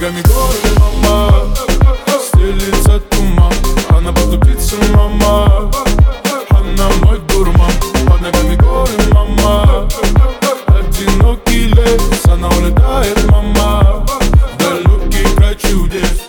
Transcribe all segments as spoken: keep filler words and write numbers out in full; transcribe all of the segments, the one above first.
ногами горы, мама. Стелится туман, она потупится, мама. Она мой дурман. Под ногами горы, мама. Одинокий лес, она улетает, мама. В далекий край чудес.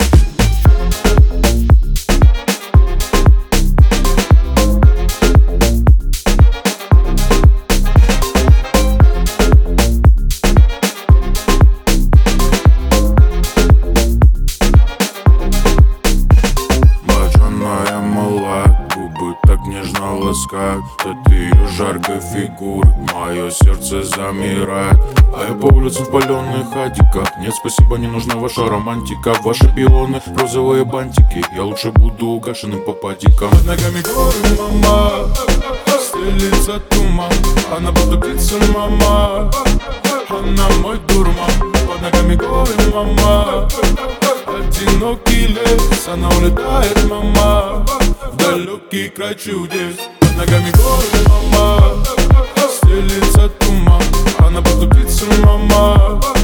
Нежно ласкает от ее жаркой фигуры. Мое сердце замирает. А я по улицам в паленых хатиках. Нет, спасибо, не нужна ваша романтика. Ваши пионы, розовые бантики. Я лучше буду угашенным по патикам. Под ногами горы, мама. Стелится туман. Она потупится, мама. Она мой дурман. Под ногами горы, мама. Одинокий лес, она улетает, мама. В далекий край чудес. Под ногами горы, мама. Стелится туман. Она потупится, мама.